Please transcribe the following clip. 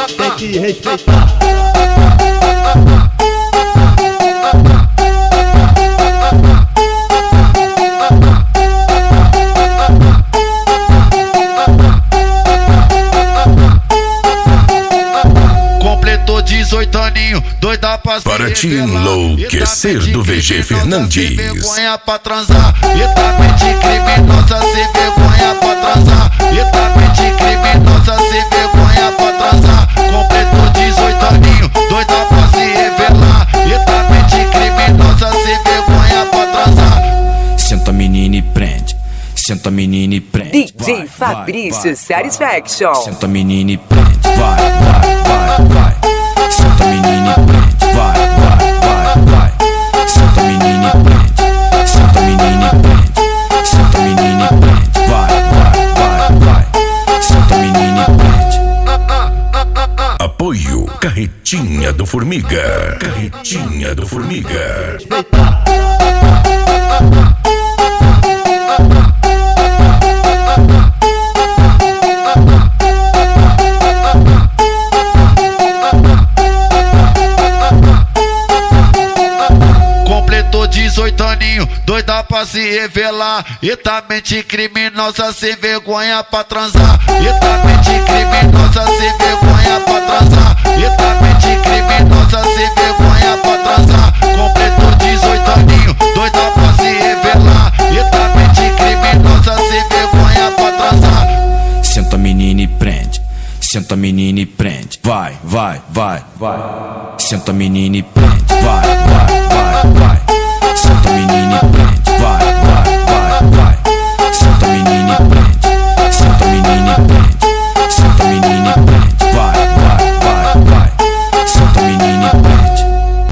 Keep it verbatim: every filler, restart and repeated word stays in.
tem que respeitar. Completou dezoito aninho, doida pra se Para te revelar. enlouquecer do V G Fernandes. Sem vergonha pra transar, etamente criminosa, sem vergonha pra transar. Etamente criminosa, sem vergonha pra transar. Completou dezoito aninho, doida pra se revelar. Etamente criminosa, sem vergonha pra transar. Senta menina e prende, senta menina e prende. D J Vai, Fabrício vai, vai, Satisfaction. Senta menina e prende, vai, vai, vai, vai. Senta menina e prende, vai, vai, vai, vai. Senta menina e prende, senta menina e prende. Senta menina e prende, vai, vai, vai, vai. Senta menina e prende. Apoio Carretinha do Formiga. Carretinha do Formiga. Completou dezoito aninho, doida pra se revelar. Etamente criminosa, sem vergonha pra transar. Etamente criminosa, sem vergonha pra transar. Etamente criminosa, sem vergonha pra transar. Completou dezoito aninho, doida pra se revelar. Etamente criminosa, sem vergonha pra transar. Senta menina e prende, senta menina e prende. Vai, vai, vai, vai. Senta menina e prende, vai, vai, vai, vai. Senta menina e prende.